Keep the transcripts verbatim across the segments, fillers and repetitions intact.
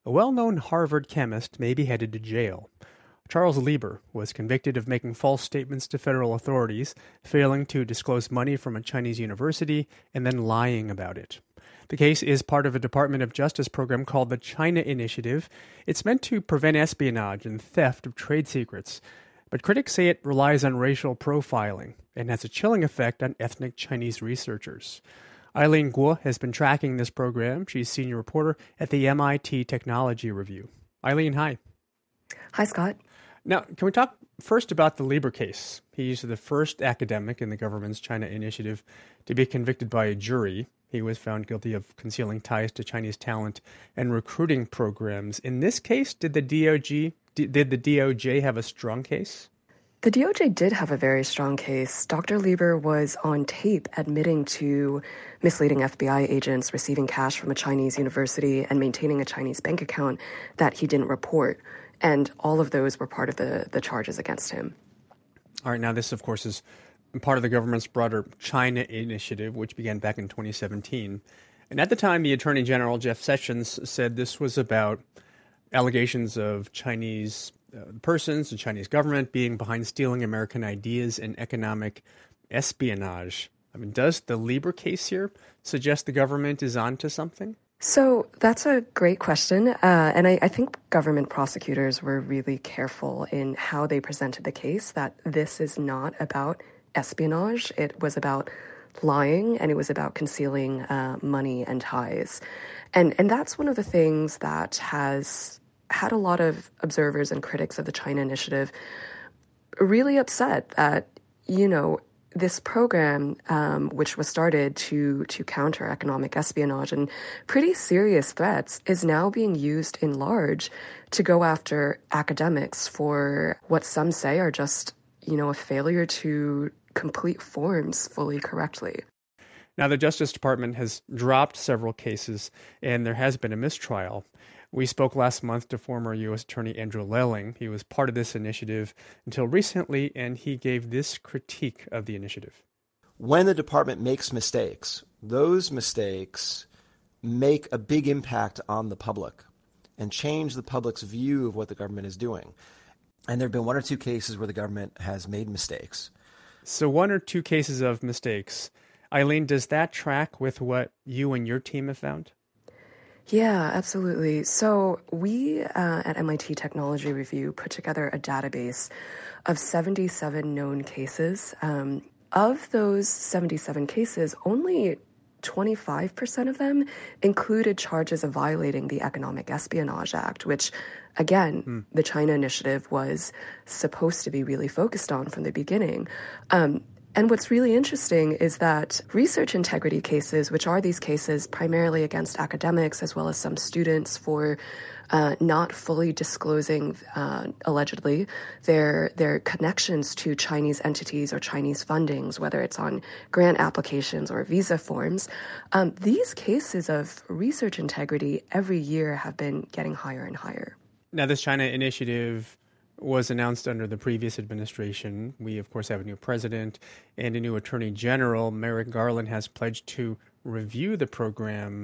A well-known Harvard chemist may be headed to jail. Charles Lieber was convicted of making false statements to federal authorities, failing to disclose money from a Chinese university, and then lying about it. The case is part of a Department of Justice program called the China Initiative. It's meant to prevent espionage and theft of trade secrets. But critics say it relies on racial profiling and has a chilling effect on ethnic Chinese researchers. Eileen Guo has been tracking this program. She's senior reporter at the M I T Technology Review. Eileen, hi. Hi, Scott. Now, can we talk first about the Lieber case? He's the first academic in the government's China Initiative to be convicted by a jury. He was found guilty of concealing ties to Chinese talent and recruiting programs. In this case, did the D O J, did the D O J have a strong case? The D O J did have a very strong case. Doctor Lieber was on tape admitting to misleading F B I agents, receiving cash from a Chinese university, and maintaining a Chinese bank account that he didn't report. And all of those were part of the, the charges against him. All right, now this, of course, is part of the government's broader China Initiative, which began back in twenty seventeen. And at the time, the Attorney General, Jeff Sessions, said this was about allegations of Chinese uh, persons, the Chinese government, being behind stealing American ideas and economic espionage. I mean, does the Lieber case here suggest the government is onto something? So that's a great question. Uh, and I, I think government prosecutors were really careful in how they presented the case, that this is not about espionage. It was about lying, and it was about concealing uh, money and ties. And, and that's one of the things that has had a lot of observers and critics of the China Initiative really upset that, you know, this program, um, which was started to to counter economic espionage and pretty serious threats, is now being used in large to go after academics for what some say are just, you know, a failure to complete forms fully correctly. Now, the Justice Department has dropped several cases, and there has been a mistrial. We spoke last month to former U S Attorney Andrew Lelling. He was part of this initiative until recently, and he gave this critique of the initiative. When the department makes mistakes, those mistakes make a big impact on the public and change the public's view of what the government is doing. And there have been one or two cases where the government has made mistakes. So one or two cases of mistakes. Eileen, does that track with what you and your team have found? Yeah, absolutely. So we uh, at M I T Technology Review put together a database of seventy-seven known cases. Um, of those seventy-seven cases, only twenty-five percent of them included charges of violating the Economic Espionage Act, which, again, mm. the China Initiative was supposed to be really focused on from the beginning. Um, And what's really interesting is that research integrity cases, which are these cases primarily against academics as well as some students for uh, not fully disclosing, uh, allegedly, their their connections to Chinese entities or Chinese fundings, whether it's on grant applications or visa forms, um, these cases of research integrity every year have been getting higher and higher. Now, this China Initiative was announced under the previous administration. We, of course, have a new president and a new attorney general. Merrick Garland has pledged to review the program.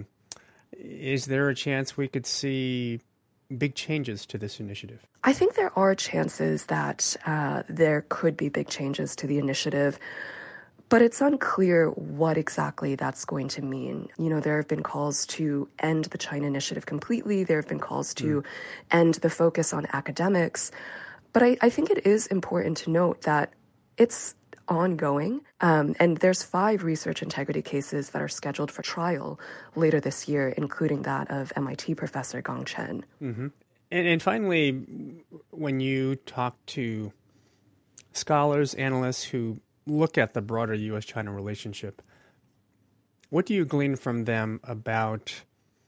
Is there a chance we could see big changes to this initiative? I think there are chances that uh, there could be big changes to the initiative, but it's unclear what exactly that's going to mean. You know, there have been calls to end the China Initiative completely. There have been calls to mm. end the focus on academics. But I, I think it is important to note that it's ongoing, um, and there's five research integrity cases that are scheduled for trial later this year, including that of M I T professor Gang Chen. Mm-hmm. And, and finally, when you talk to scholars, analysts who look at the broader U S China relationship, what do you glean from them about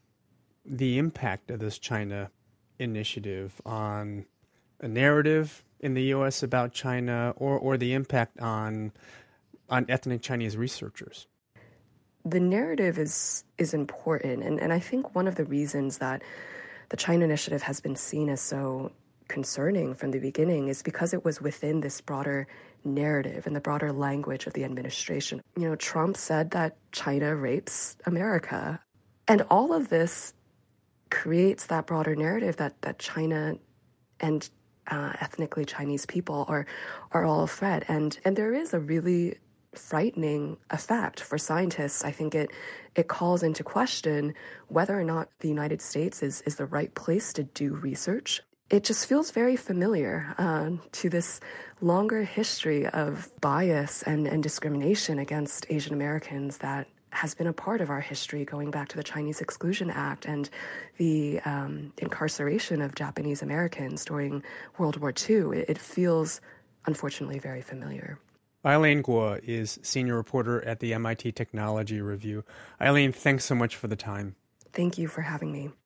the impact of this China Initiative on a narrative in the U S about China, or, or the impact on on ethnic Chinese researchers? The narrative is is important, and, and I think one of the reasons that the China Initiative has been seen as so concerning from the beginning is because it was within this broader narrative and the broader language of the administration. You know, Trump said that China rapes America, and all of this creates that broader narrative that, that China and uh, ethnically Chinese people are are all a threat. And, and there is a really frightening effect for scientists. I think it it calls into question whether or not the United States is, is the right place to do research. It just feels very familiar uh, to this longer history of bias and, and discrimination against Asian Americans that has been a part of our history going back to the Chinese Exclusion Act and the um, incarceration of Japanese Americans during World War Two. It, it feels, unfortunately, very familiar. Eileen Guo is senior reporter at the M I T Technology Review. Eileen, thanks so much for the time. Thank you for having me.